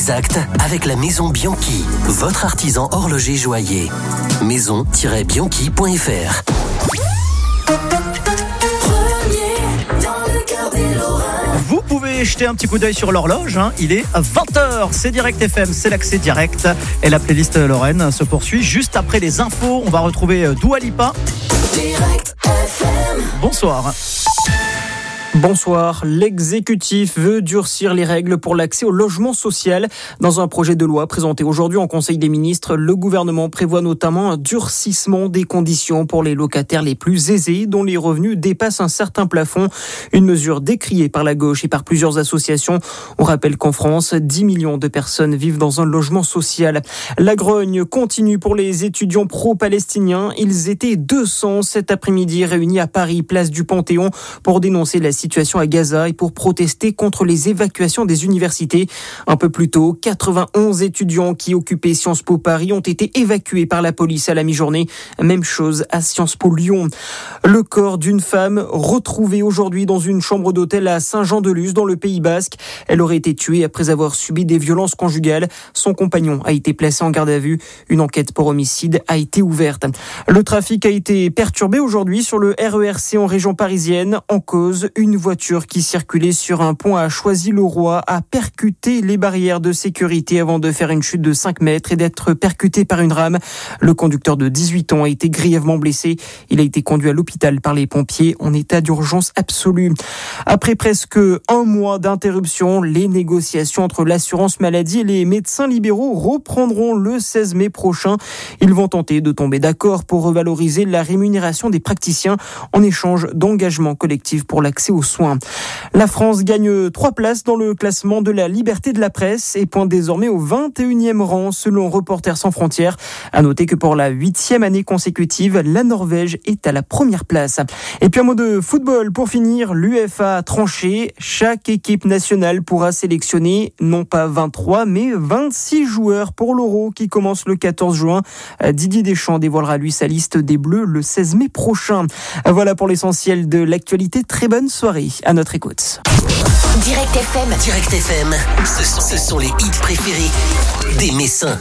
exact avec la Maison Bianchi, votre artisan horloger joaillier. maison-bianchi.fr. Vous pouvez jeter un petit coup d'œil sur l'horloge, il est 20h, c'est Direct FM, c'est l'accès direct. Et la playlist Lorraine se poursuit juste après les infos. On va retrouver Dua Lipa. Direct FM. Bonsoir. Bonsoir. L'exécutif veut durcir les règles pour l'accès au logement social. Dans un projet de loi présenté aujourd'hui en Conseil des ministres, le gouvernement prévoit notamment un durcissement des conditions pour les locataires les plus aisés dont les revenus dépassent un certain plafond. Une mesure décriée par la gauche et par plusieurs associations. On rappelle qu'en France, 10 millions de personnes vivent dans un logement social. La grogne continue pour les étudiants pro-palestiniens. Ils étaient 200 cet après-midi réunis à Paris, place du Panthéon, pour dénoncer la situation à Gaza et pour protester contre les évacuations des universités. Un peu plus tôt, 91 étudiants qui occupaient Sciences Po Paris ont été évacués par la police à la mi-journée. Même chose à Sciences Po Lyon. Le corps d'une femme retrouvé aujourd'hui dans une chambre d'hôtel à Saint-Jean-de-Luz dans le Pays Basque. Elle aurait été tuée après avoir subi des violences conjugales. Son compagnon a été placé en garde à vue. Une enquête pour homicide a été ouverte. Le trafic a été perturbé aujourd'hui sur le RERC en région parisienne. En cause, une voiture qui circulait sur un pont à Choisy-le-Roi a percuté les barrières de sécurité avant de faire une chute de 5 mètres et d'être percuté par une rame. Le conducteur de 18 ans a été grièvement blessé. Il a été conduit à l'hôpital par les pompiers en état d'urgence absolue. Après presque un mois d'interruption, les négociations entre l'assurance maladie et les médecins libéraux reprendront le 16 mai prochain. Ils vont tenter de tomber d'accord pour revaloriser la rémunération des praticiens en échange d'engagements collectifs pour l'accès aux soins. La France gagne 3 places dans le classement de la liberté de la presse et pointe désormais au 21e rang selon Reporters sans frontières. À noter que pour la 8e année consécutive, la Norvège est à la première place. Et puis un mot de football pour finir. L'UEFA a tranché. Chaque équipe nationale pourra sélectionner non pas 23 mais 26 joueurs pour l'Euro qui commence le 14 juin. Didier Deschamps dévoilera lui sa liste des Bleus le 16 mai prochain. Voilà pour l'essentiel de l'actualité. Très bonne soirée à notre écoute. Direct FM. Direct FM. Ce sont les hits préférés des Messins.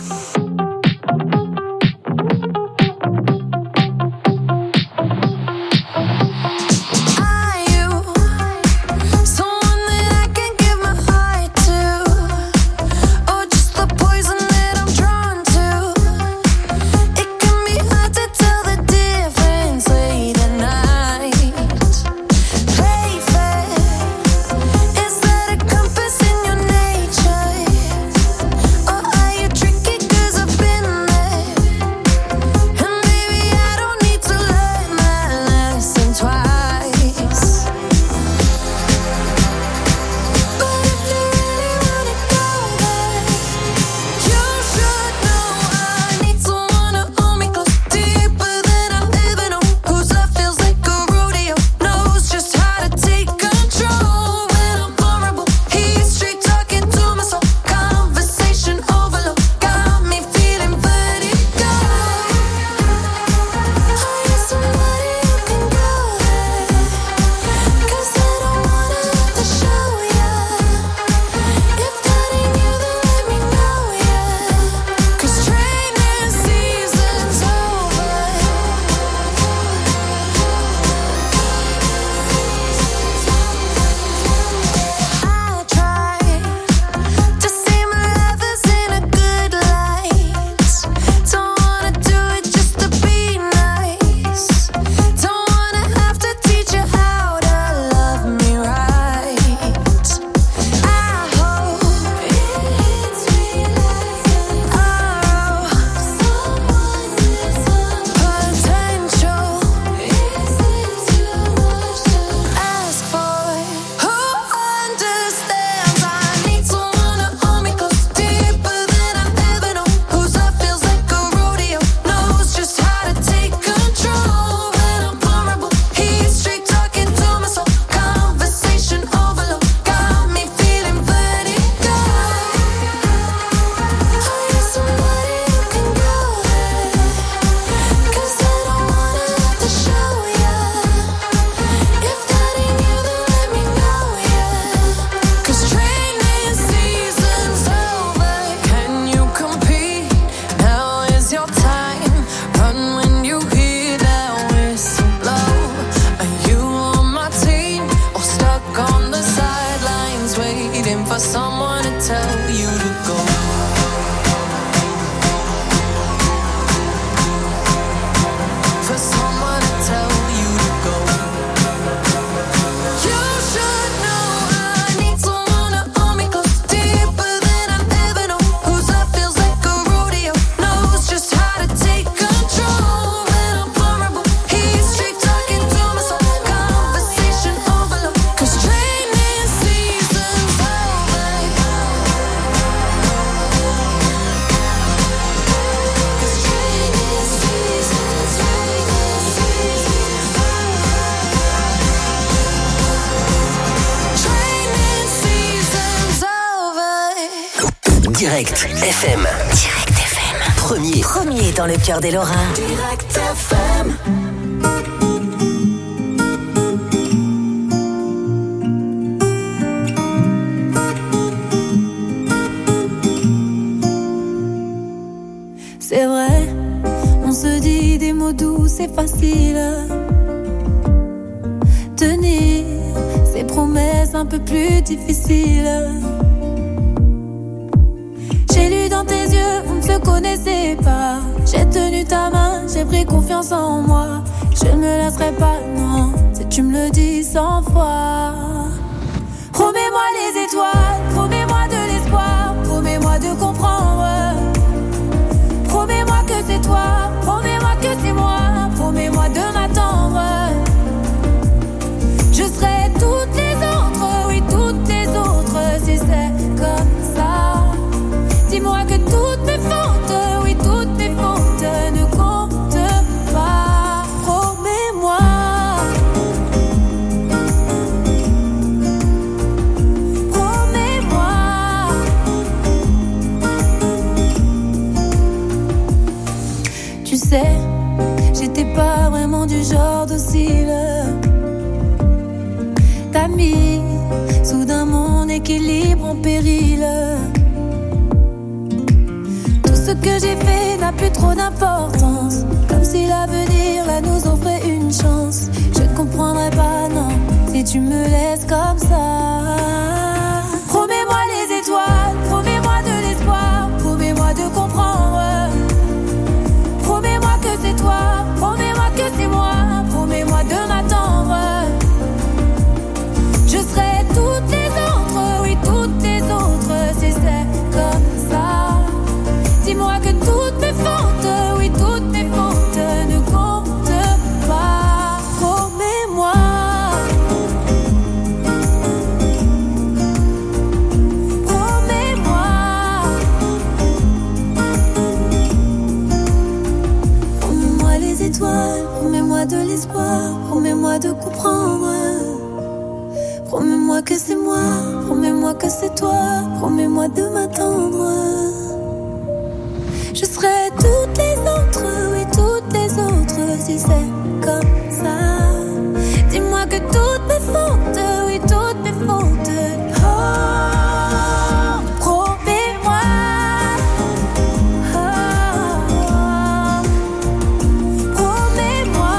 Cause Direct FM. Direct FM. Premier dans le cœur des Lorrains. Direct FM. C'est vrai, on se dit des mots doux, c'est facile. Tenir ces promesses un peu plus difficiles. J'ai lu dans tes yeux, on ne se connaissait pas. J'ai tenu ta main, j'ai pris confiance en moi. Je ne me lasserai pas, non, si tu me le dis 100 fois. Promets-moi les étoiles, promets-moi de l'espoir, promets-moi de comprendre. Promets-moi que c'est toi, promets-moi que c'est moi, promets-moi de m'attendre. Je serai toutes les autres, oui toutes les autres, si c'est comme ça. Dis-moi que toutes mes fautes, oui toutes mes fautes ne comptent pas. Promets-moi. Promets-moi. Tu sais, j'étais pas vraiment du genre docile. T'as mis soudain mon équilibre en péril. Tout ce que j'ai fait n'a plus trop d'importance. Comme si l'avenir là nous offrait une chance. Je ne comprendrais pas, non, si tu me laisses comme ça. Promets-moi les étoiles, promets-moi de l'espoir, promets-moi de comprendre. Promets-moi que c'est toi, promets-moi que c'est moi, promets-moi de m'attendre. Je serai toutes les autres, oui toutes les autres, si c'est comme ça. Dis-moi que toutes mes fautes, oui toutes mes fautes ne comptent pas. Promets-moi. Promets-moi. Promets-moi les étoiles, promets-moi de l'espoir, promets-moi de comprendre. Promets-moi que c'est moi, promets-moi que c'est toi, promets-moi de m'attendre. Je serai toutes les autres, oui toutes les autres, si c'est comme ça. Dis-moi que toutes mes fautes, oui toutes mes fautes. Oh, promets-moi. Oh, promets-moi.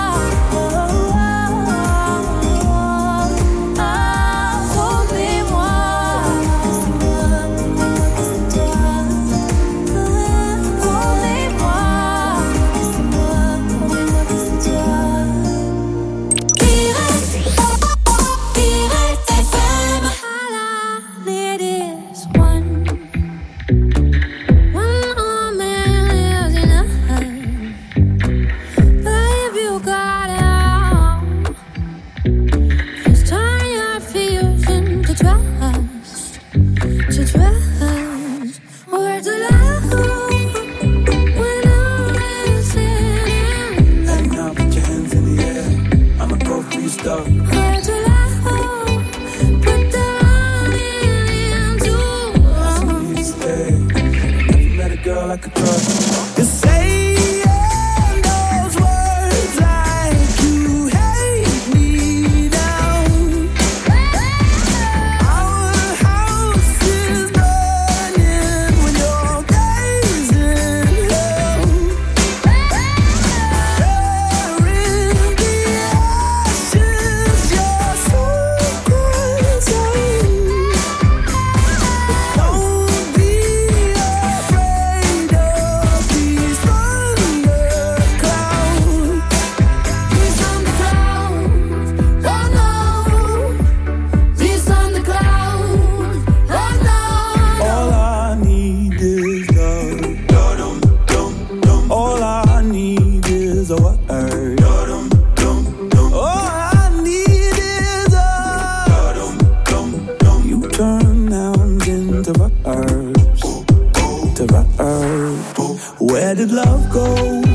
Where did love go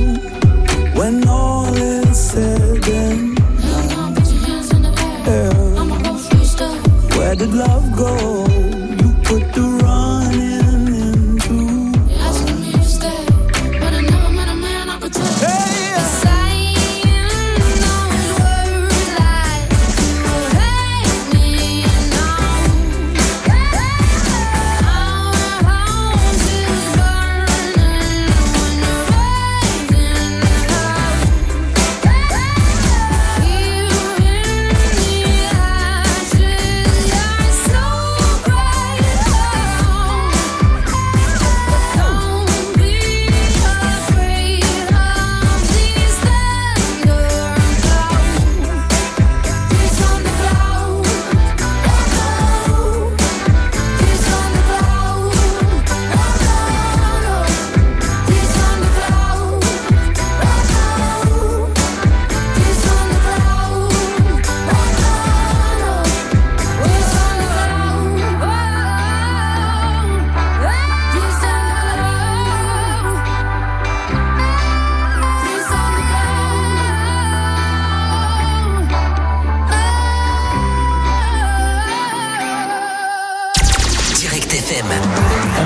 when all is said and done? Yeah. Where did love go? You put the running in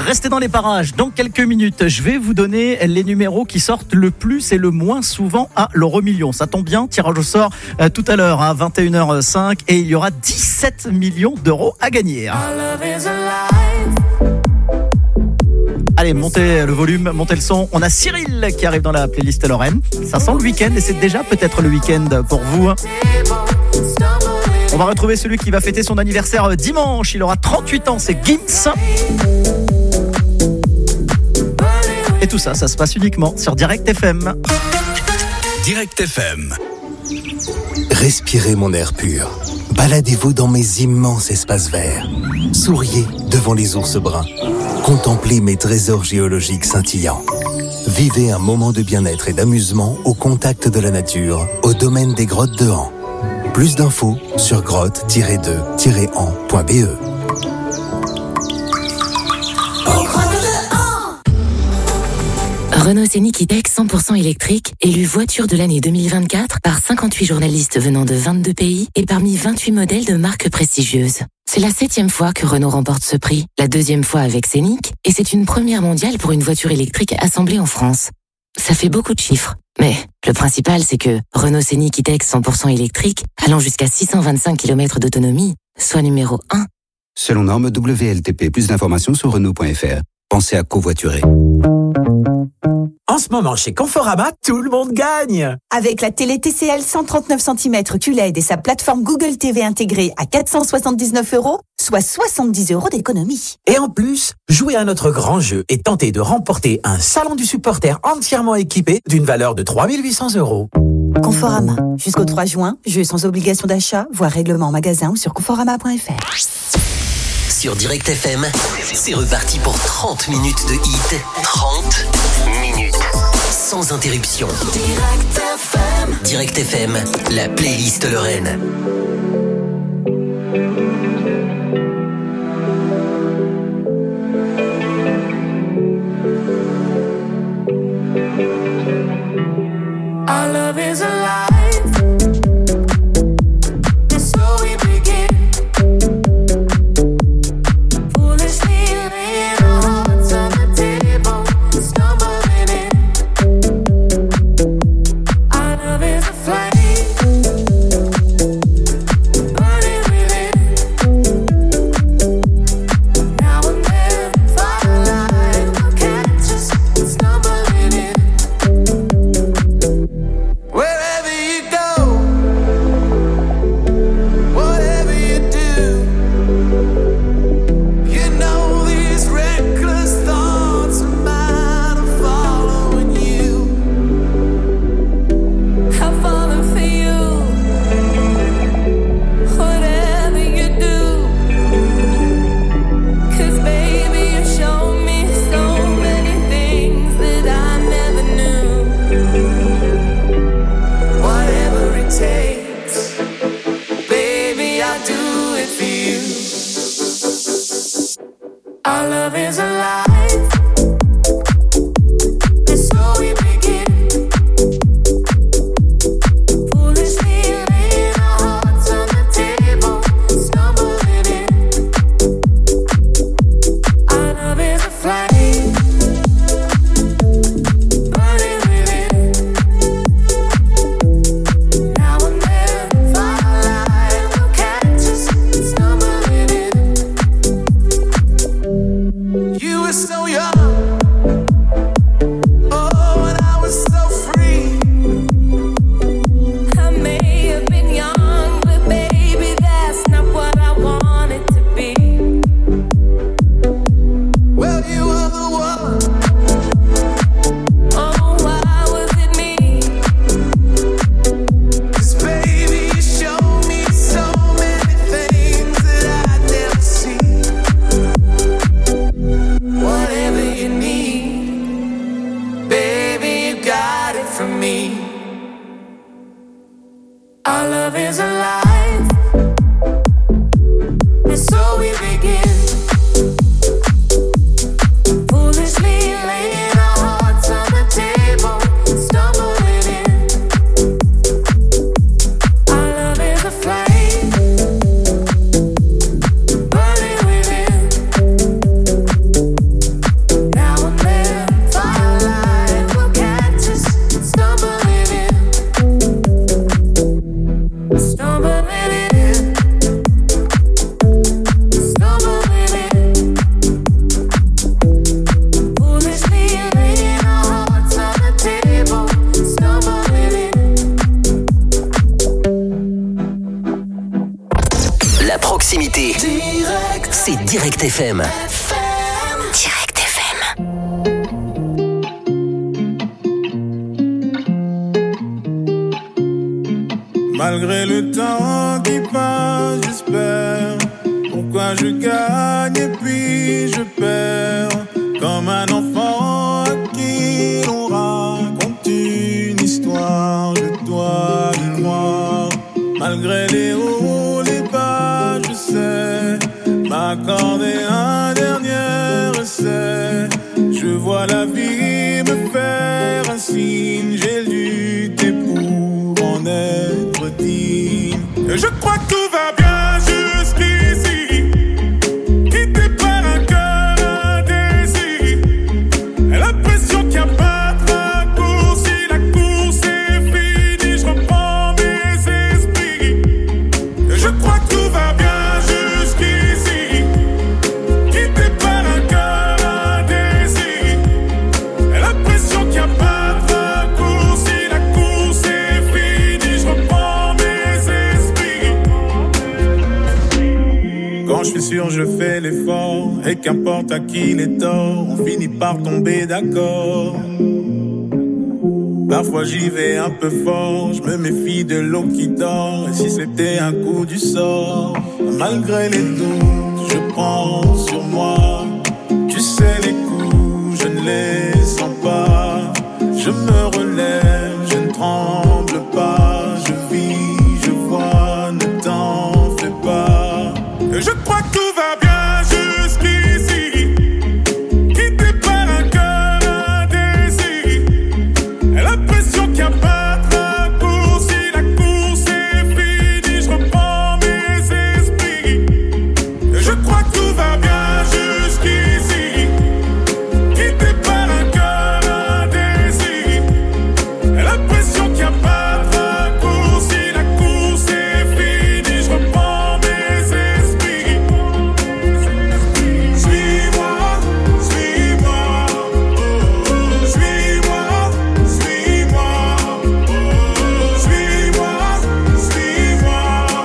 Restez dans les parages. Dans quelques minutes, je vais vous donner les numéros qui sortent le plus et le moins souvent à l'euro-million. Ça tombe bien, tirage au sort tout à l'heure à 21h05 et il y aura 17 millions d'euros à gagner. Allez, montez le volume, montez le son. On a Cyril qui arrive dans la playlist Lorraine. Ça sent le week-end et c'est déjà peut-être le week-end pour vous. On va retrouver celui qui va fêter son anniversaire dimanche. Il aura 38 ans, c'est Gims. Et tout ça, ça se passe uniquement sur Direct FM. Direct FM. Respirez mon air pur. Baladez-vous dans mes immenses espaces verts. Souriez devant les ours bruns. Contemplez mes trésors géologiques scintillants. Vivez un moment de bien-être et d'amusement au contact de la nature, au domaine des grottes de Han. Plus d'infos sur grotte-de-han.be. Renault Scénic E-Tech 100% électrique, élu voiture de l'année 2024 par 58 journalistes venant de 22 pays et parmi 28 modèles de marques prestigieuses. C'est la 7e fois que Renault remporte ce prix, la 2e fois avec Scénic, et c'est une première mondiale pour une voiture électrique assemblée en France. Ça fait beaucoup de chiffres, mais le principal c'est que Renault Scénic E-Tech 100% électrique, allant jusqu'à 625 km d'autonomie, soit numéro 1. Selon norme WLTP, plus d'informations sur Renault.fr. Pensez à covoiturer. En ce moment, chez Conforama, tout le monde gagne! Avec la télé TCL 139 cm QLED et sa plateforme Google TV intégrée à 479 €, soit 70 € d'économie. Et en plus, jouez à notre grand jeu et tentez de remporter un salon du supporter entièrement équipé d'une valeur de 3 800 €. Conforama. Jusqu'au 3 juin, jeu sans obligation d'achat, voire règlement en magasin ou sur conforama.fr. Sur Direct FM, c'est reparti pour 30 minutes de hit. 30 minutes. Sans interruption. Direct FM, la playlist Lorraine. Our love is alive. c'est Direct FM. Direct FM. Malgré le temps qui passe, j'espère. Pourquoi je gagne et puis je perds. Comme un enfant à qui l'on raconte une histoire. Je dois y croire. Malgré les hauts, les bas, je sais m'accorder un dernier essai. Je vois la vie me faire un signe. J'ai lutté pour en être digne. Et je crois que tout va bien jusqu'ici. Quitté par un cœur indécis. Et l'impression qu'il n'y a pas de raccourci. La course est finie, je reprends mes esprits. Et je crois que tout va bien jusqu'ici. Quitté par un cœur indécis. Et l'impression qu'il n'y a pas de raccourci. La course est finie, je reprends mes esprits. Quand je suis sûr, je fais l'effort. Et qu'importe à qui les torts, on finit par tomber d'accord. Parfois j'y vais un peu fort, je me méfie de l'eau qui dort. Et si c'était un coup du sort, malgré les doutes, je prends sur moi. Tu sais les coups, je ne les sens pas. Je me relève, je ne tremble pas. Je vis, je vois, ne t'en fais pas. Et je crois que tout va bien jusqu'ici. Quitté par un cœur indécis. Et l'impression qu'il n'y a pas de raccourci. La course est finie, je reprends mes esprits. Et je crois que tout va bien jusqu'ici. Quitté par un cœur indécis. Et l'impression qu'il n'y a pas de raccourci. La course est finie, je reprends mes esprits. Suis-moi, suis-moi. Suis-moi, suis-moi. Suis-moi, suis-moi.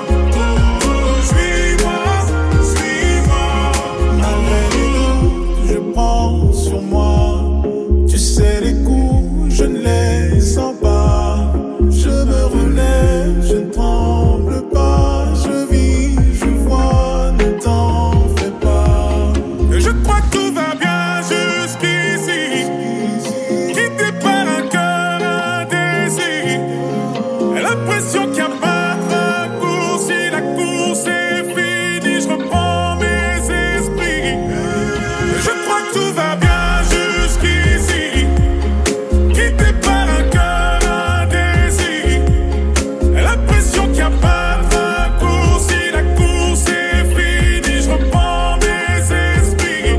Suis-moi, suis-moi. Malgré les doutes, je prends sur moi. Tu sais les coups, je ne les sens pas. Je me relève, je ne tremble pas. Je vis, je vois, ne t'en fais pas. Et je crois que tout va bien jusqu'ici. Quitté par un cœur indécis. Et l'impression qu'il n'y a pas de raccourci. La course est finie, je reprends mes esprits. Et je crois que tout va bien jusqu'ici. Quitté par un cœur indécis. Et l'impression qu'il n'y a pas de raccourci. La course est finie, je reprends mes esprits.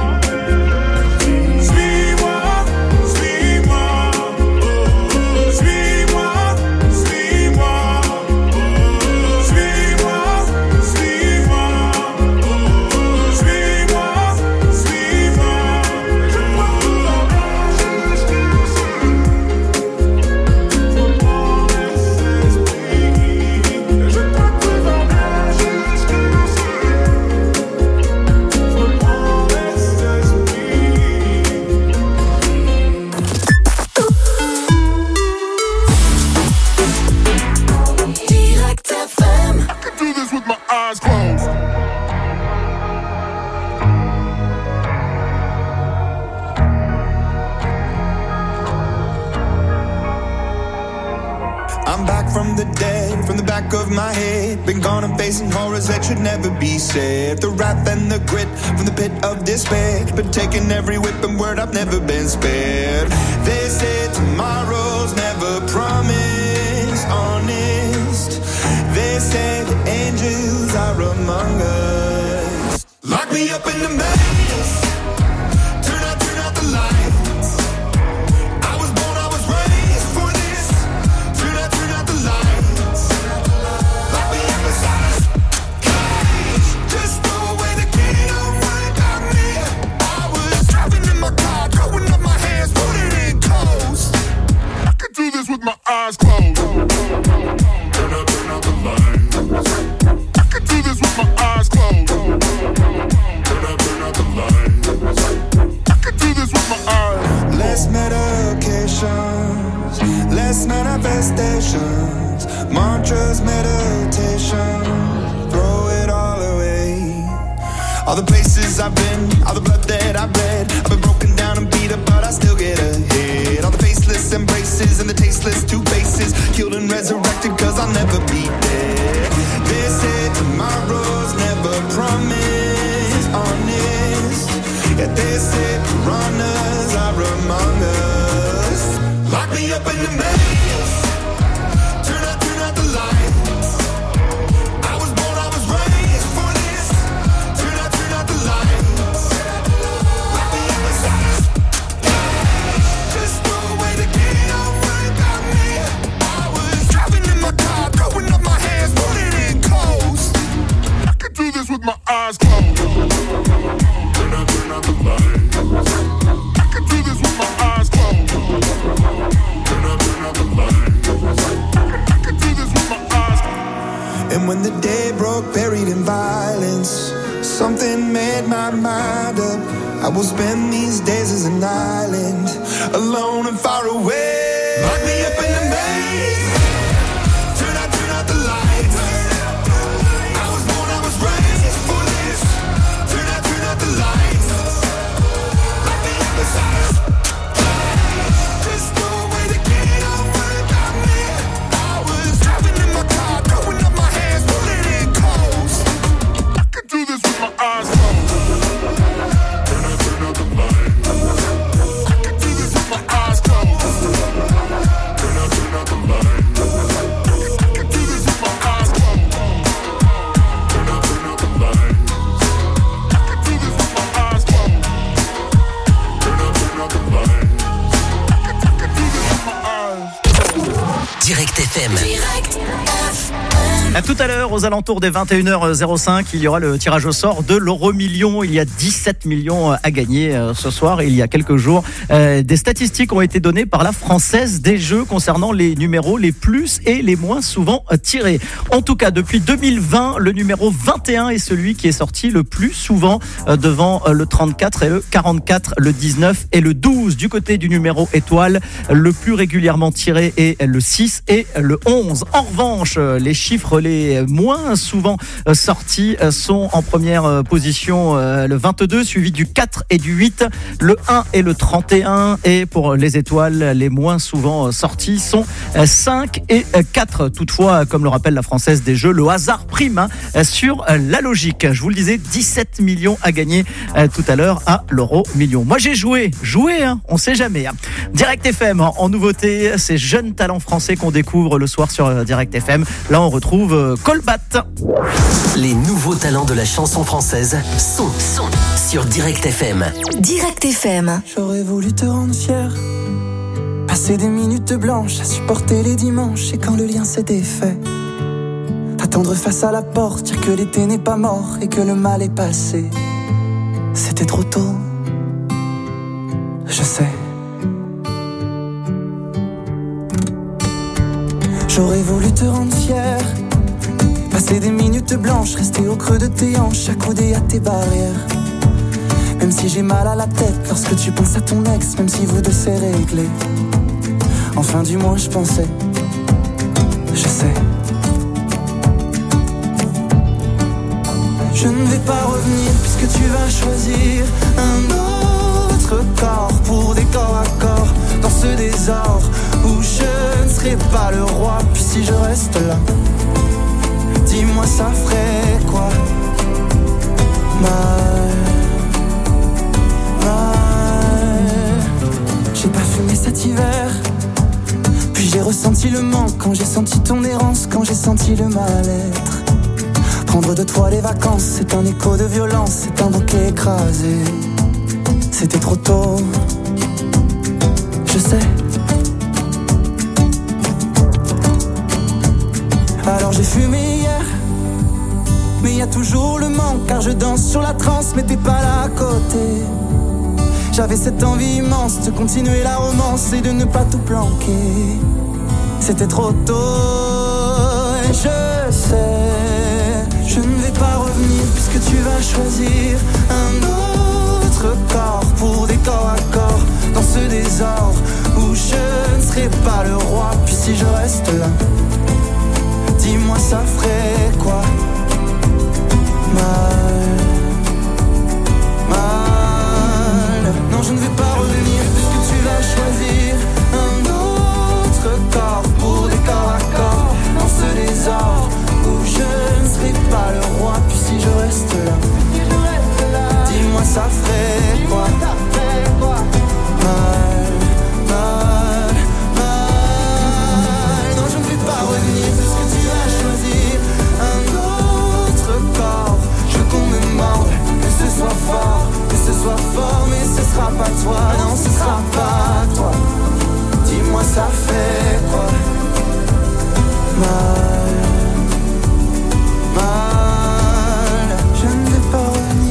Suis-moi, suis-moi. Suis-moi, suis-moi. Suis-moi, suis-moi. Suis-moi, suis-moi. Je crois que tout va bien jusqu'ici. Je reprends mes esprits. Je crois que tout va bien jusqu'ici. Je reprends mes esprits. Direct FM. I could do this with my eyes closed. I'm back from the dead, from the back of my head. Been gone and facing horrors that should never be said. The wrath and the grit from the pit of despair. Been taking every whip and word, I've never been spared. They say tomorrow's never promised, honest. They say the angels are among us. Lock me up in the maze. Turn out the lights. I was born, I was raised for this. Turn out the lights. Lock me up inside a cage. Just throw away the key, don't worry about me. I was driving in my car, throwing up my hands, put it in coast. I could do this with my eyes closed. Turn out the lights. I could do this with my eyes closed. manifestations, mantras, meditation. Throw it all away. All the places I've been, all the blood that I've bled. I've been broken down and beat up, but I still get ahead. All the faceless embraces and the tasteless two faces, killed and resurrected, cause I'll never be dead. They say tomorrow's never promised, honest. Yeah, they say piranhas are among us. Lock me up in the maze, turn out the lights. I was born, I was raised for this. Turn out the lights. Lock me up inside. Just no way to get over about me. I was driving in my car, throwing up my hands, putting in close. I could do this with my eyes closed. Turn out the lights. I could do this with my eyes closed. Turn out the lights. I could do this with my eyes closed. And when the day broke, buried in violence, something made my mind up. I will spend these days as an island, alone and far away. Lock me up in the maze. Turn out the lights. I was born, I was raised for this. Turn out the lights. Lock me up inside. There's no way to get over about me. I was driving in my car, throwing up my hands, pulling in close. I could do this with my eyes closed. Turn out the lights. I could do this with my eyes closed. Turn out the lights. I could do this with my eyes closed. Turn out the lights. I could do this with my eyes closed. Turn out the lights. I could do this with my eyes. Direct FM. À tout à l'heure, aux alentours des 21h05, il y aura le tirage au sort de l'euro-million. Il y a 17 millions à gagner ce soir. Et il y a quelques jours, des statistiques ont été données par la Française des Jeux concernant les numéros les plus et les moins souvent tirés. En tout cas, depuis 2020, le numéro 21 est celui qui est sorti le plus souvent, devant le 34 et le 44, le 19 et le 12. Du côté du numéro étoile, le plus régulièrement tiré est le 6 et le 11. En revanche, les chiffres les moins souvent sortis sont en première position le 22, suivi du 4 et du 8, le 1 et le 31. Et pour les étoiles, les moins souvent sortis sont 5 et 4. Toutefois, comme le rappelle la Française des Jeux, le hasard prime sur la logique. Je vous le disais, 17 millions à gagner tout à l'heure à l'euro-million. Moi j'ai joué, on sait jamais. Direct FM, en nouveauté, ces jeunes talents français qu'on découvre le soir sur Direct FM. Là on retrouve Colbat. Les nouveaux talents de la chanson française sont sur Direct FM. Direct FM. J'aurais voulu te rendre fier, passer des minutes blanches à supporter les dimanches, et quand le lien s'est défait, t'attendre face à la porte, dire que l'été n'est pas mort et que le mal est passé. C'était trop tôt, je sais. J'aurais voulu te rendre fier, passer des minutes blanches, rester au creux de tes hanches, accoudé à tes barrières. Même si j'ai mal à la tête lorsque tu penses à ton ex, même si vous deux c'est réglé. Enfin du moins je pensais, je sais. Je ne vais pas revenir puisque tu vas choisir un autre corps pour des corps à corps dans ce désordre où je ne serai pas le roi. Puis si je reste là, dis-moi ça ferait quoi? Mal. J'ai pas fumé cet hiver, puis j'ai ressenti le manque quand j'ai senti ton errance, quand j'ai senti le mal-être. Prendre de toi les vacances, c'est un écho de violence, c'est un bouquet écrasé. C'était trop tôt, je sais. Alors j'ai fumé hier, mais y a toujours le manque, car je danse sur la transe, mais t'es pas là à côté. J'avais cette envie immense de continuer la romance et de ne pas tout planquer. C'était trop tôt, et je sais, je ne vais pas revenir puisque tu vas choisir un autre corps pour des corps à corps dans ce désordre où je ne serai pas le roi. Puis si je reste là? Dis-moi ça ferait quoi? Mal. Non, je ne vais pas revenir puisque tu vas choisir un autre corps pour des corps à corps dans ce désordre où je ne serai pas le roi. Puis si je reste là, dis-moi ça ferait quoi? Mal. Non, je ne vais pas revenir puisque tu vas choisir un autre corps. Je veux qu'on me morde, que ce soit fort, mais ce sera pas toi, non, ce sera pas toi. Dis-moi ça fait quoi? Mal, je ne vais pas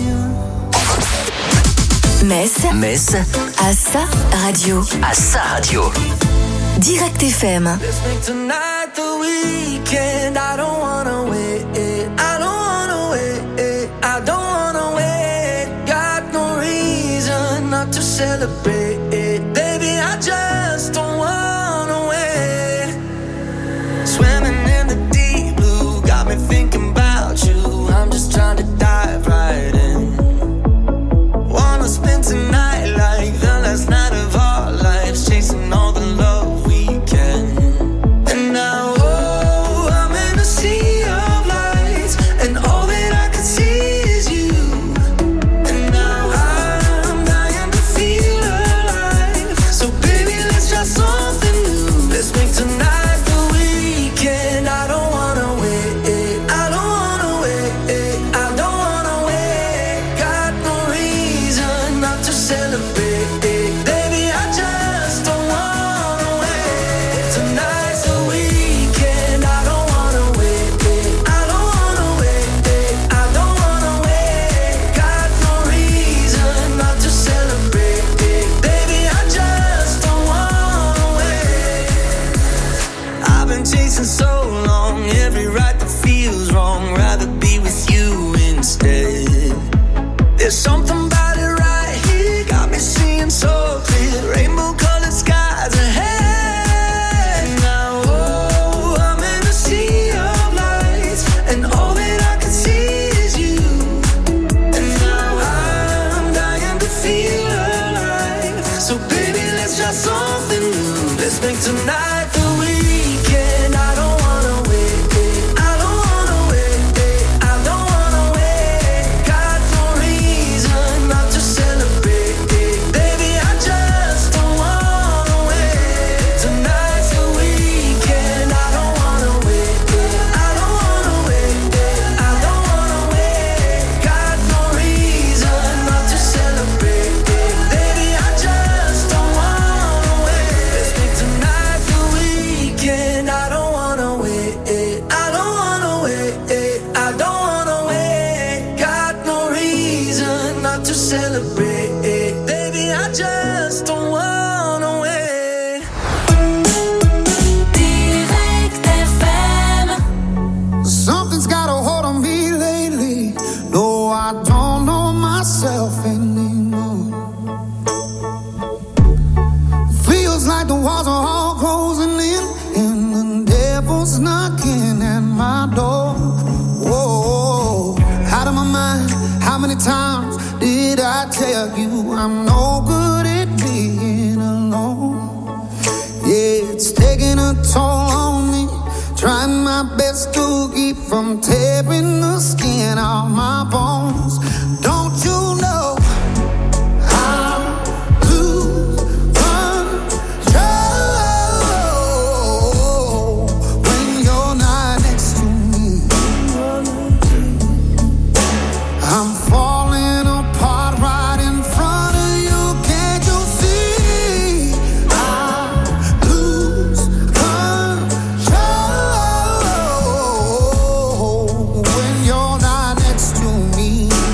revenir. Metz à sa radio. Direct FM. Let's make tonight the weekend. I don't wanna wait. I don't wanna wait. I don't wanna wait. Got no reason not to celebrate. Baby, I just don't wanna wait. Swimming in the deep blue got me thinking about you. I'm just trying to dive right in. Wanna spend tonight like the last night of our lives, chasing all the love we can. And now, oh, I'm in a sea of lights, and all that I can see is you. And now I'm dying to feel alive. So baby, let's try something new. Let's make tonight the weekend. I don't wanna wait. I don't wanna wait. I don't wanna wait. Got no reason not to celebrate. Baby, I just don't wanna wait. Tonight's the weekend. I don't wanna wait. I don't wanna wait. I don't wanna wait. Got no reason not to celebrate. Baby, I just don't wanna wait. I've been chasing so long, every right that feels wrong. Rather be with you instead. There's something about it right here, got me seeing so clear. Rainbow colored skies ahead. Now, oh, I'm in a sea of lights, and all that I can see is you. And now I'm dying to feel alive. So baby, let's try something new. Let's make tonight the weekend. I don't wanna wait. I don't wanna wait. I don't wanna wait. Got no reason not to celebrate. Baby, I just don't wanna wait. Tonight's the weekend. I don't wanna wait. I don't wanna wait. I don't wanna wait. Got no reason not to celebrate. Baby, I just don't wanna wait. Let's make tonight the weekend. I don't wanna wait. I don't wanna wait. I don't wanna wait. Got no reason not to celebrate. Baby, I just don't wanna wait. Direct FM. Something's got a hold on me lately. No, I don't know myself anymore. Feels like the walls are all closing in, and the devil's knocking at my door. Whoa, out of my mind. How many times did I tell you I'm no good at being alone? Yeah, it's taking a toll on me. Trying my best to keep from tearing the skin off my bones. Don't you know I'll lose control when you're not next to me? I'm falling apart right in front of you. Can't you see? I'll lose control when you're not next to me.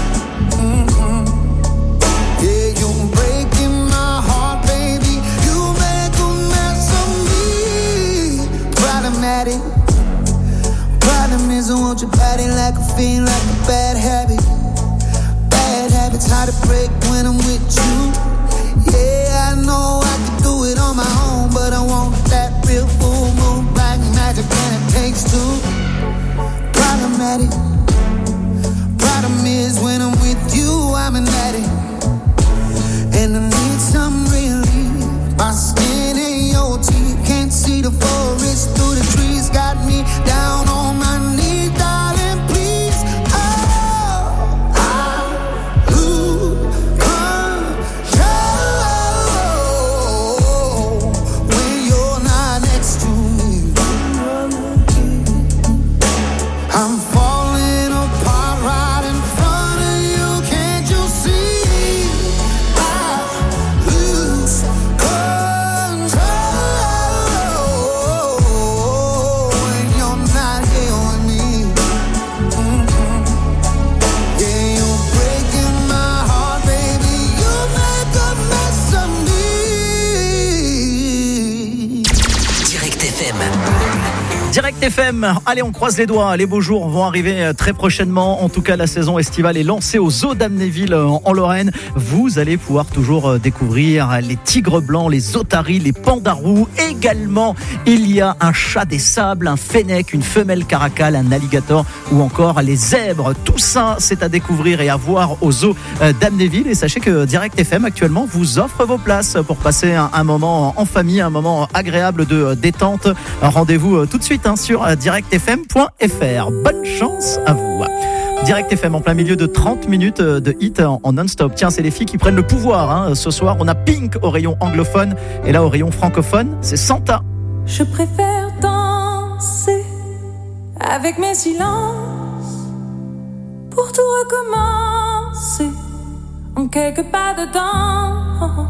Yeah, you're breaking my heart, baby. You make a mess of me. Problematic. Problem is I want your body like a fiend, like a bad habit. Bad habits hard to break when I'm with you. Yeah, I know I could do it on my own, but I want that real full moon, black magic, and it takes two. Problematic. Problem is when I'm with you, I'm an addict, and I need some relief. My skin ain't your teeth, can't see the forest through the trees. Got me down on my knees, darling, please. Oh, I lose control when you're not next to me. I'm falling apart right in front of you, can't you see? I lose control when you're not here with me. Yeah, you're breaking my heart, baby. You make a mess of me. Direct FM. Direct FM, allez on croise les doigts, les beaux jours vont arriver très prochainement. En tout cas la saison estivale est lancée au Zoo d'Amnéville en Lorraine. Vous allez pouvoir toujours découvrir les tigres blancs, les otaries, les pandarous. Également il y a un chat des sables, un fennec, une femelle caracal, un alligator ou encore les zèbres. Tout ça c'est à découvrir et à voir au Zoo d'Amnéville. Et sachez que Direct FM actuellement vous offre vos places pour passer un moment en famille, un moment agréable de détente. Rendez-vous tout de suite sur directfm.fr. Bonne chance à vous. Direct FM en plein milieu de 30 minutes de hit en non-stop. Tiens, c'est les filles qui prennent le pouvoir. Ce soir, on a Pink au rayon anglophone et là au rayon francophone, c'est Santa. Je préfère danser avec mes silences pour tout recommencer en quelques pas dedans.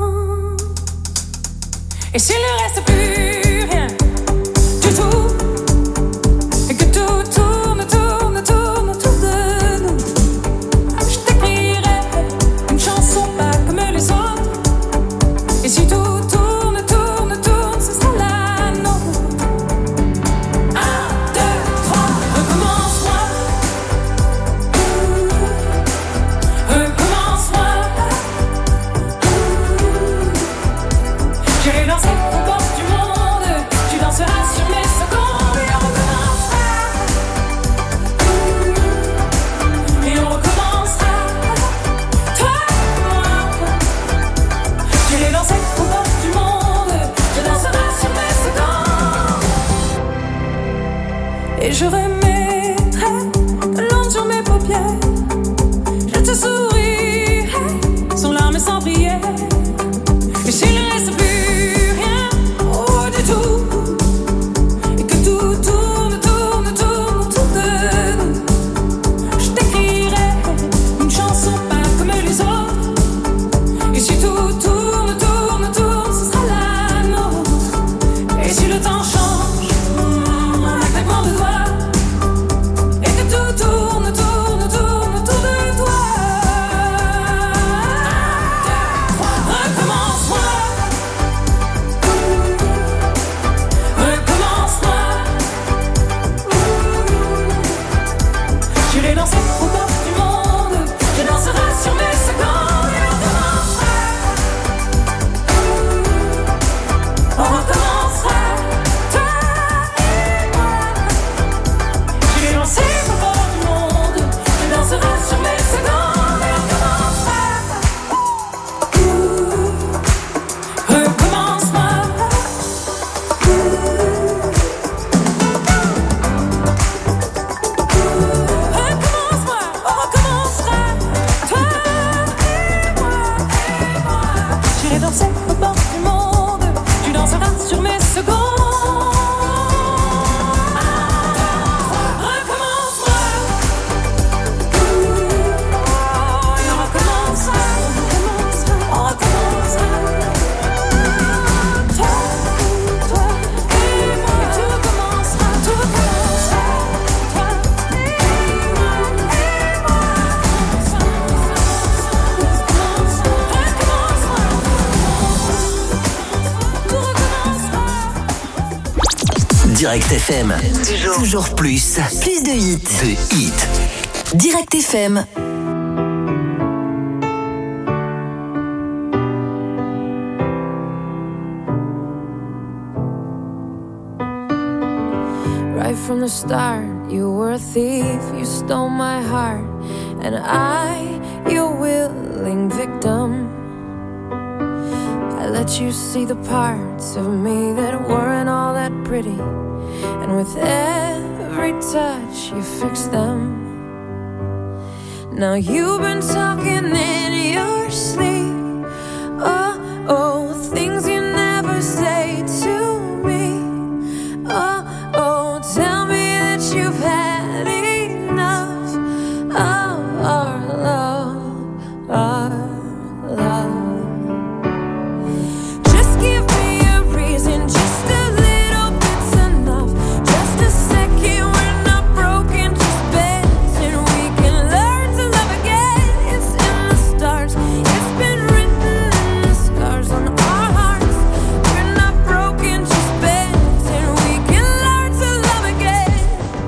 Et s'il ne reste plus rien du tout, et que tout tourne, tourne, tourne autour de nous, je t'écrirai une chanson pas comme les autres. Et si tout tourne, tourne, tourne, ce sera la nôtre. 1, 2, 3, recommence-moi. Recommence-moi. J'irai danser aux portes du monde, tu danseras sur mes secondes et on recommencera. Et on recommencera, toi et moi. J'irai danser aux portes du monde, tu danseras sur mes secondes. Et je remettrai de l'encre sur mes paupières, je te sourirai sans larmes et sans prière. Et s'il ne reste plus rien, oh du tout, et que tout tourne, tourne, tourne autour de nous, je t'écrirai une chanson pas comme les autres. Et si tout tourne, tourne, tourne, ce sera la nôtre. Et si le temps change, en un claquement de doigts, et que tout tourne, tourne, tourne autour de toi. Recommence-moi. Recommence-moi. J'irai danser aux portes du monde, je danserai sur mes secondes et on recommencera. On recommencera, toi et moi. J'irai danser aux portes du monde, je danserai sur mes secondes et on recommencera. Recommence-moi. Recommence-moi, on recommencera, toi et moi. J'irai danser aux portes du monde, tu danseras sur mes secondes. Recommence-moi. Et on recommencera, on recommencera. Toi et moi. Et tout recommencera, tout recommencera. Toi et moi, Direct FM. Toujours plus. Plus de hits. De hits. Direct FM. Right from the start, you were a thief, you stole my heart, and I, your willing victim. I let you see the parts of me that weren't all that pretty, and with every touch you fixed them. Now you've been talking in your sleep, oh, things you never say to me. Oh, tell me that you've had enough of our love, our love. Just give me a reason, just a little bit's enough. Just a second, we're not broken, just bends, and we can learn to love again. It's in the stars, it's been written in the scars on our hearts. We're not broken, just bends, and we can learn to love again.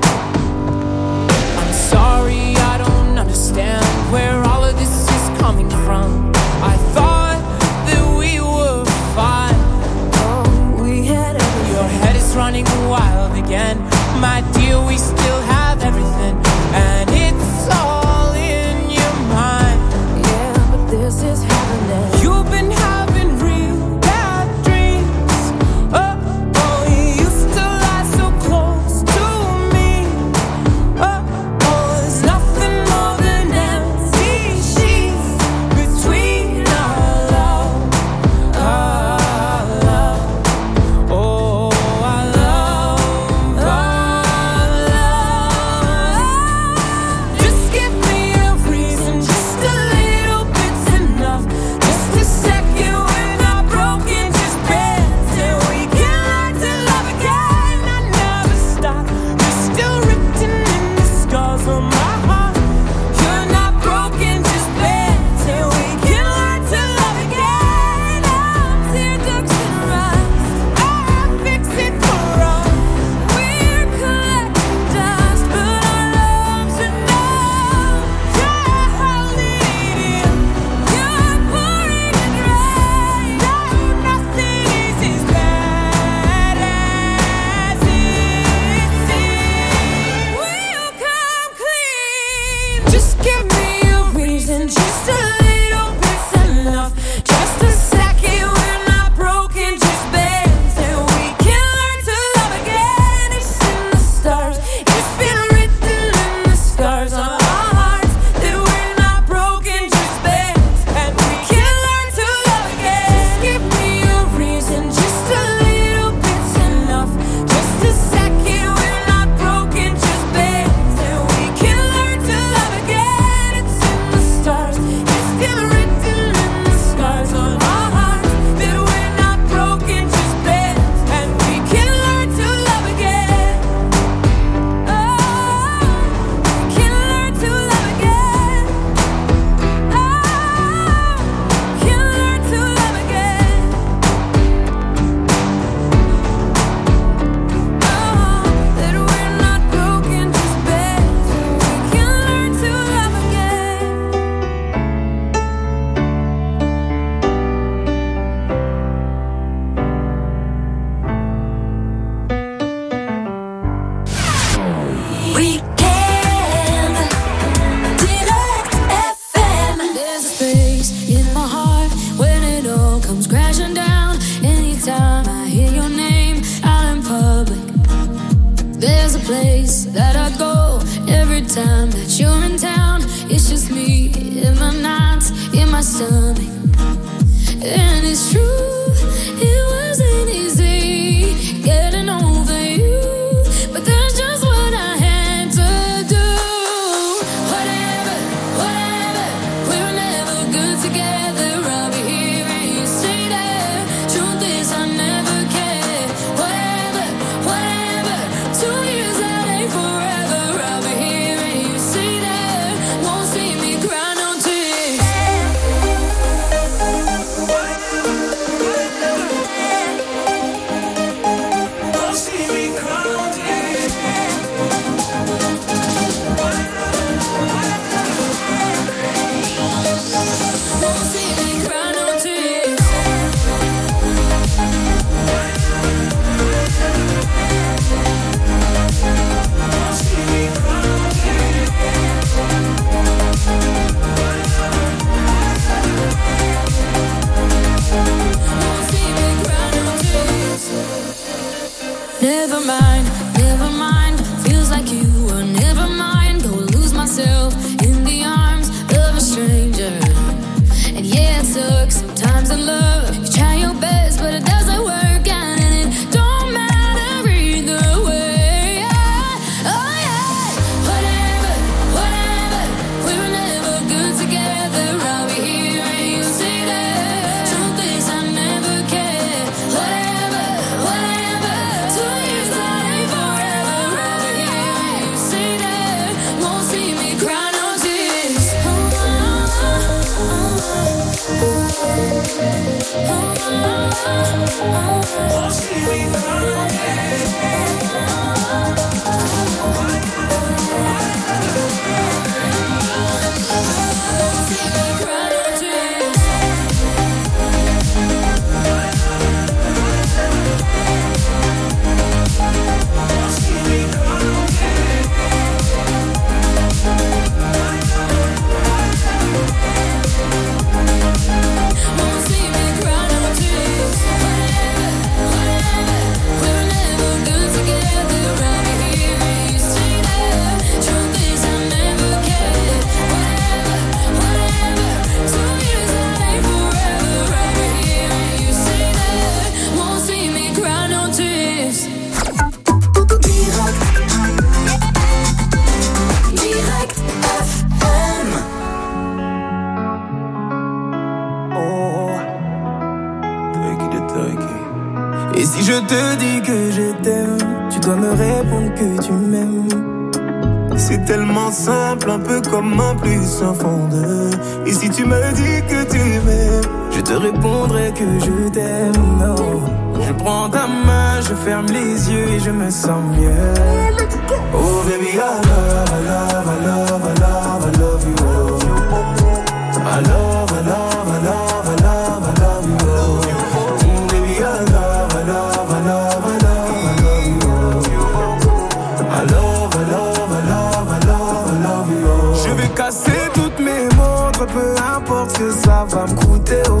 I'm sorry, I don't understand where all of this is coming from. I thought that we were fine. Oh, we had everything. Your head is running wild again. My dear, we still have everything, and it's all in your mind. Yeah, but this is happening. You've been having real bad dreams. Oh, you used to lie so close to me. There's nothing more than empty sheets between our love. Oh, our love, Just give me a reason, just a little bit's enough. Just a second, we're not broken, just bends, and we can learn to love again. I never stop, you're still written in the scars on my heart. You're not broken, just bends, and we can learn to love again. I'm tear ducts and rust, I'll fix it for us. We're collecting dust, but our love's enough. You're holding it in, you're pouring it right. No, nothing is as bad as it seems. We'll come clean. Just give me a reason, just a little bit's enough. Just a second, we're not broken, just bends, and we can learn to love again. It's in the stars, it's been written in the scars on our hearts that we're not broken, just bends, and we can learn to love again. Just give me a reason, just a little bit's enough. Just a second, we're not broken, just bends, and we can learn to love again. It's in the stars, it's been written in the scars on our hearts that we're not broken, just bends, and we can learn to love again. Oh, we can learn to love again. Oh, we can learn to love again. That we're not broken, just bends, and we can learn to love again. Weekend Direct FM. There's a space in my heart when it all comes crashing down. Anytime I hear your name out in public, there's a place that I go every time that you're in town. It's just me in my nights, in my stomach. And it's true, it wasn't easy getting over you, but that's just what I had to do. Whatever, we were never good together. I'll be here and you stay there. Truth is, I never cared. Whatever, 2 years that ain't forever. I'll be here and you stay there. Won't see me cry no tears. Never mind, feels like you were never mine. Go lose myself in the arms of a stranger. And yeah, it sucks sometimes in love. You try your best, but it doesn't work out, and it don't matter either way. Oh yeah, whatever, we were never good together. I'll be here and you say that. Truth is I never cared. Whatever, 2 years that ain't forever. I'll be here and you say that. Won't see me cry no tears. Et si je te dis que je t'aime, tu dois me répondre que tu m'aimes. C'est tellement simple, un peu comme un plus un fond de. Et si tu me dis que tu m'aimes, je te répondrai que je t'aime. Non, je prends ta main, je ferme les yeux et je me sens mieux. Oh baby, I love you. I love you. Baby, I love you. Je vais casser toutes mes montres, peu importe ce que ça va me coûter. Oh.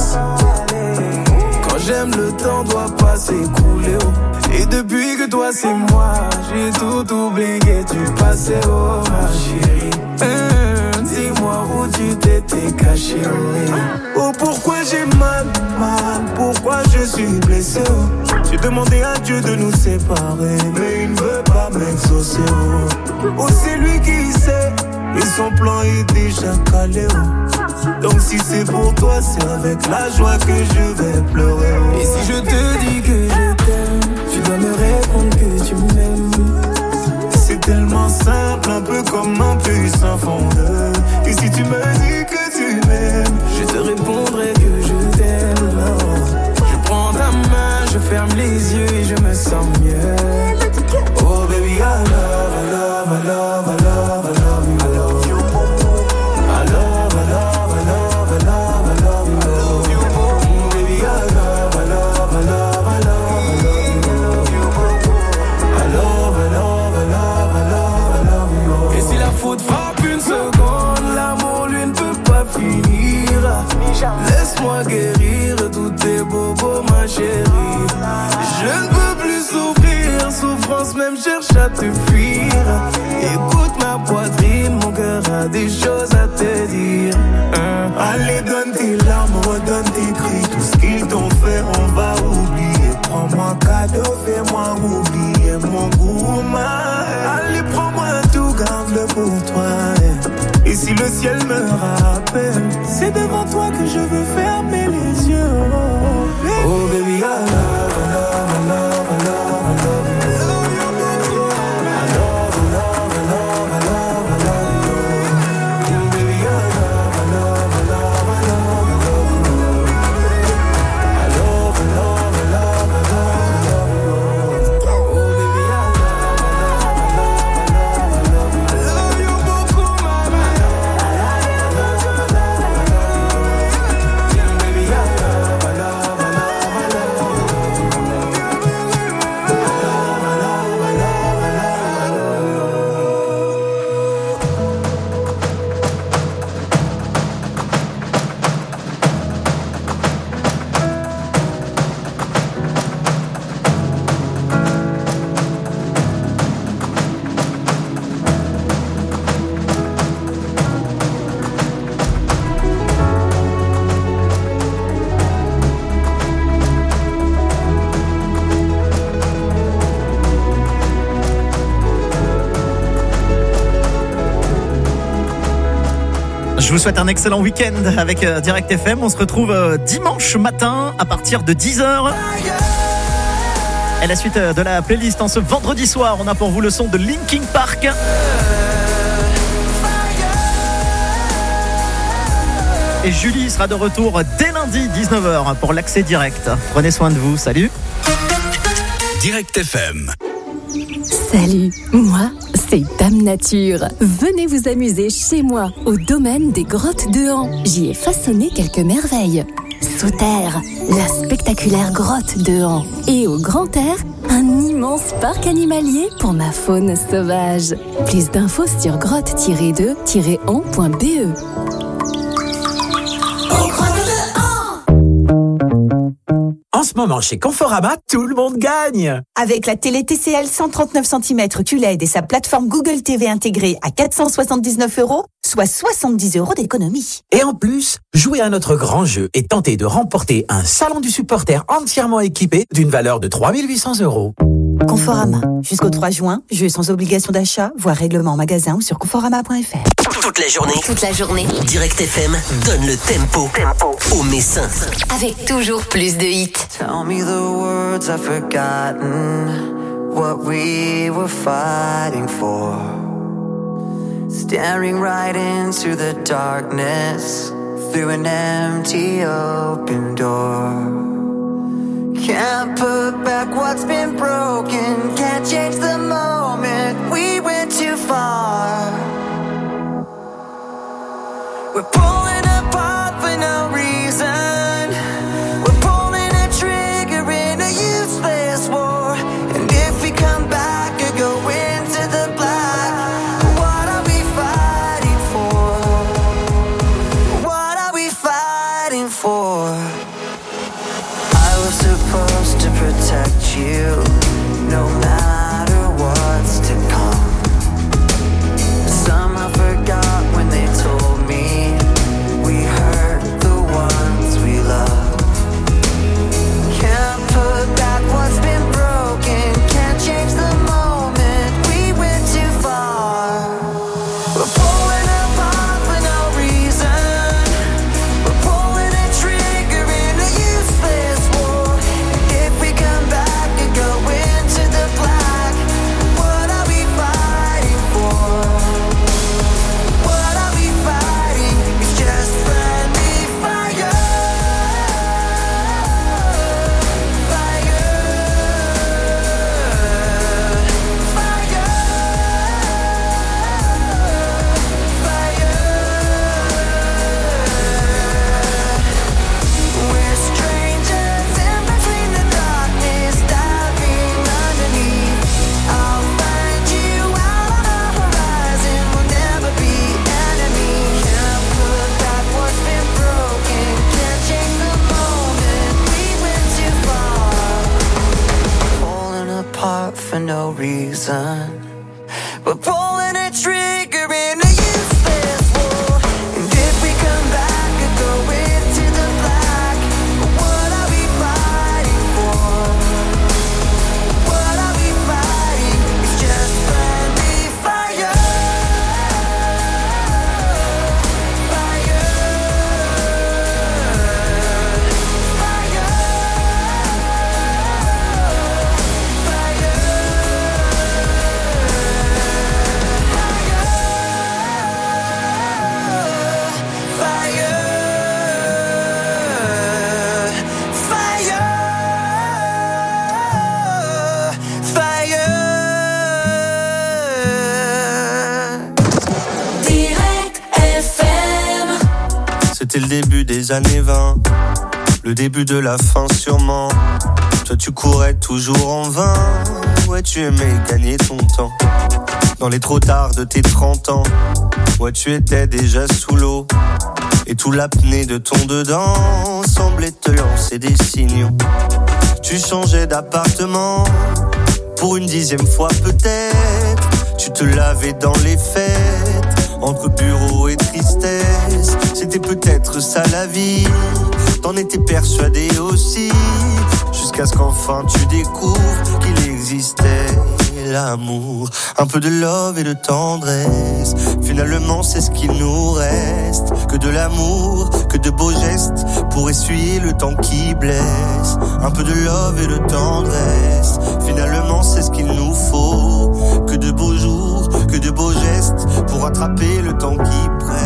Quand j'aime, le temps doit pas s'écouler. Oh. Et depuis que toi c'est moi, j'ai tout oublié du passé. Oh ma chérie, dis-moi où tu t'étais caché. Oh pourquoi j'ai mal, pourquoi je suis blessé. Oh. J'ai demandé à Dieu de nous séparer, mais il ne veut pas m'exaucer. Oh c'est lui qui sait, et son plan est déjà calé. Oh. Donc si c'est pour toi, c'est avec la joie que je vais pleurer. Oh. Et si je te dis que je t'aime, tu dois me répondre que tu m'aimes. C'est tellement simple, un peu comme un plus un fond de. Et si tu me dis que tu m'aimes, je te répondrai que je t'aime. Non. Je prends ta main, je ferme les yeux et je me sens mieux. Oh baby, I love you. Laisse-moi guérir tous tes bobos, ma chérie. Je ne peux plus souffrir, souffrance même cherche à te fuir. Écoute ma poitrine, mon cœur a des choses à te dire. Allez, donne tes larmes, redonne tes cris. Tout ce qu'ils t'ont fait, on va oublier. Prends-moi cadeau, fais-moi oublier mon goût. Allez, prends-moi tout, garde-le pour toi. Et si le ciel me rappelle, c'est devant toi que je veux fermer les yeux. Oh baby, I love Je vous souhaite un excellent week-end avec Direct FM. On se retrouve dimanche matin à partir de 10h. Et la suite de la playlist en ce vendredi soir, on a pour vous le son de Linkin Park. Et Julie sera de retour dès lundi 19h pour l'accès direct. Prenez soin de vous, salut. Direct FM. Salut, moi, c'est Dame Nature. Venez vous amuser chez moi, au domaine des grottes de Han. J'y ai façonné quelques merveilles. Sous terre, la spectaculaire grotte de Han. Et au grand air, un immense parc animalier pour ma faune sauvage. Plus d'infos sur grotte-de-han.be. En ce moment, chez Conforama, tout le monde gagne. Avec la télé TCL 139 cm QLED et sa plateforme Google TV intégrée à 479 €, soit 70 € d'économie. Et en plus, jouez à notre grand jeu et tentez de remporter un salon du supporter entièrement équipé d'une valeur de 3 800 €. Conforama. Jusqu'au 3 juin, jeu sans obligation d'achat, voire règlement en magasin ou sur conforama.fr. Toute la journée. Direct FM donne le tempo aux Messins. Avec toujours plus de hits. Tell me the words I've forgotten, what we were fighting for. Staring right into the darkness, through an empty open door. Can't put back what's been broken, can't change the moment, we went too far. We're pulling apart for no reason. We're pulling a trigger in a useless war. And if we come back or go into the black, what are we fighting for? What are we fighting for? I was supposed to protect you, no matter what's to come. Somehow forgot when they told me we hurt the ones we love. Can't put back what's been broken, can't change the moment, we went too far. We're pulling apart for no reason. We're pulling a trigger in a useless war. And if we come back and go into the black, what are we fighting for? What are we fighting? It's just friendly fire. We're strangers in between the darkness, diving underneath. I'll find you out on the horizon, we'll never be enemies. Can't put back what's been broken, can't change the moment, we went too far. Pulling apart for no reason. We're pulling a trigger in a useless war. And if we come back and go into the black, what are we fighting for? What are we fighting? It's just friendly fire. Direct FM. C'était le début des années 20, le début de la fin sûrement. Toi tu courais toujours en vain, ouais tu aimais gagner ton temps. Dans les trop tard de tes 30 ans, ouais tu étais déjà sous l'eau. Et tout l'apnée de ton dedans semblait te lancer des signaux. Tu changeais d'appartement, pour une 10e fois peut-être. Tu te lavais dans les fêtes, entre bureau et tristesse. C'était peut-être ça la vie, t'en étais persuadé aussi. Jusqu'à ce qu'enfin tu découvres qu'il existait l'amour, un peu de love et de tendresse. Finalement c'est ce qu'il nous reste, que de l'amour, que de beaux gestes pour essuyer le temps qui blesse. Un peu de love et de tendresse, finalement c'est ce qu'il nous faut, que de beaux jours, que de beaux gestes pour rattraper le temps qui presse.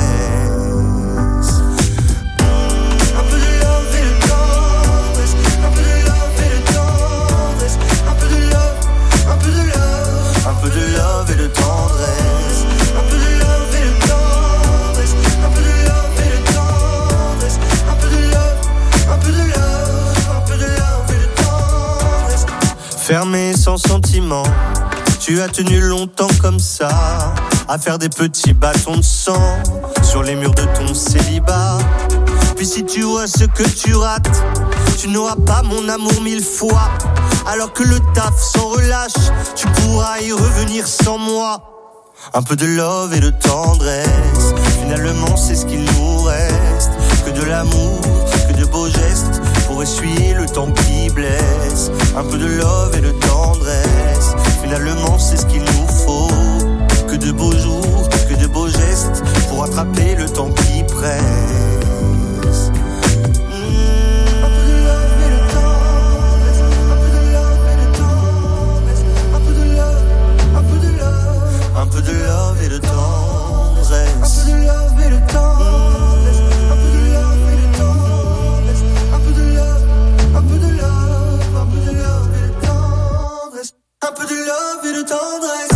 Un peu de love et de tendresse, un peu de love et de tendresse, un peu de love, un peu de love, un peu de love et de tendresse, un peu de love et de tendresse, un peu de love et de tendresse, un peu de love, un peu de love, un peu de love et de tendresse. Fermé sans sentiment, tu as tenu longtemps comme ça, à faire des petits bâtons de sang sur les murs de ton célibat. Puis si tu vois ce que tu rates, tu n'auras pas mon amour 1000 fois. Alors que le taf s'en relâche, tu pourras y revenir sans moi. Un peu de love et de tendresse, finalement c'est ce qu'il nous reste, que de l'amour, que de beaux gestes pour essuyer le temps qui blesse. Un peu de love et de tendresse, finalement c'est ce qu'il nous faut, que de beaux jours, que de beaux gestes pour attraper le temps qui presse. Un peu de love et de tendresse, un peu de love et de tendresse, un peu de love, un peu de love, un peu de love et de tendresse, un peu de love et de tendresse, un peu de love et de tendresse, un peu de love, un peu de love, un peu de love et de tendresse, un peu de love et de tendresse.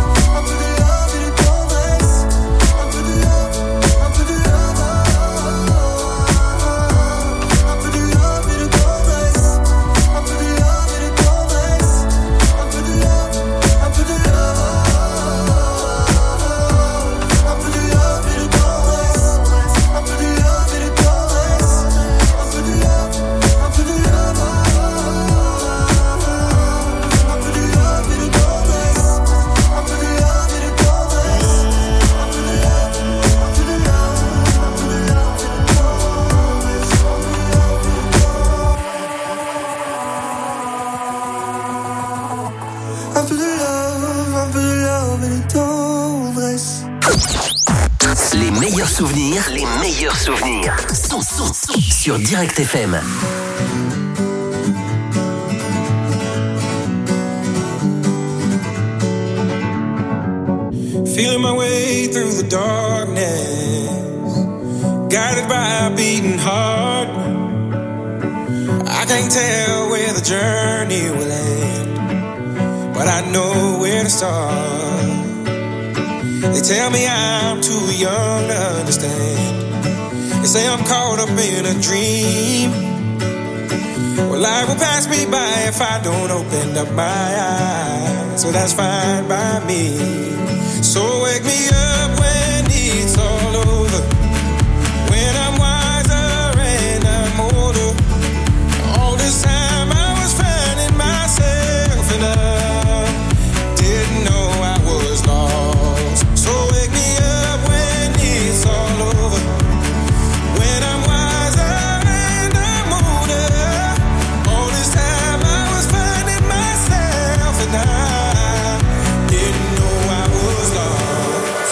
Les meilleurs souvenirs sont sur Direct FM. Feeling my way through the darkness, guided by a beating heart. I can't tell where the journey will end, but I know where to start. They tell me I'm too young to understand. They say I'm caught up in a dream. Well, life will pass me by if I don't open up my eyes. So that's fine by me. So wake me up when it's all over, when I'm wiser and I'm older. All this time I was finding myself and I didn't know I was lost. So wake me up when it's all over, when I'm wiser and I'm older. All this time I was finding myself and I didn't know I was lost.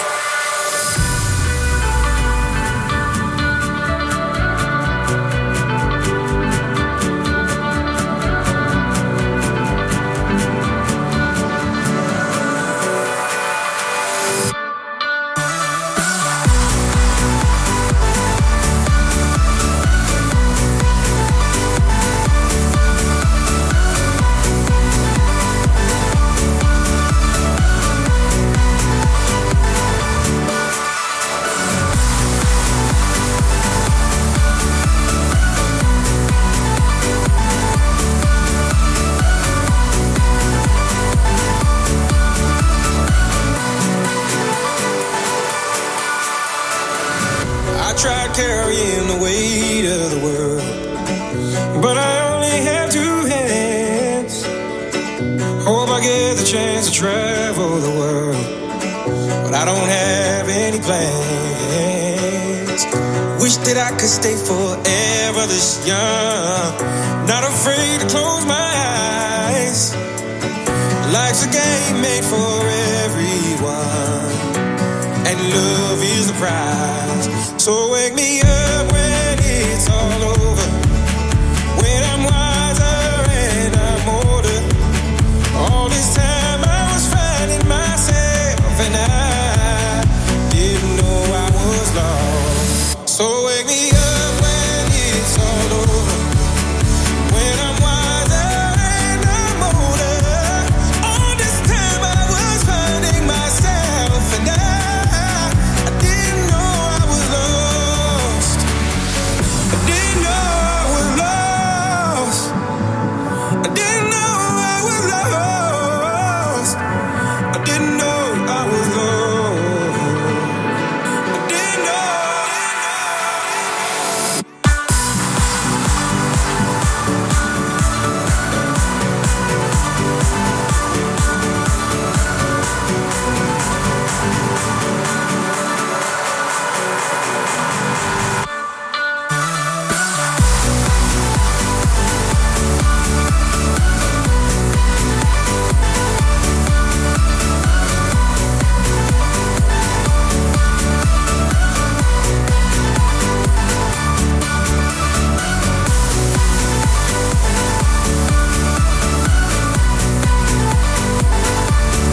I tried carrying the weight of the world, but I only have two hands. Hope I get the chance to travel the world, but I don't have any plans. Wish that I could stay forever this young, not afraid to close my eyes. Life's a game made for everyone, and love is the prize. So wake me up when it's all over, when I'm wiser and I'm older. All this time I was finding myself, and I didn't know I was lost. So wake me up when it's all over, when I'm wiser and I'm older. All this time I was finding myself, and I didn't know I was lost. I didn't know I was lost. I didn't know I was lost.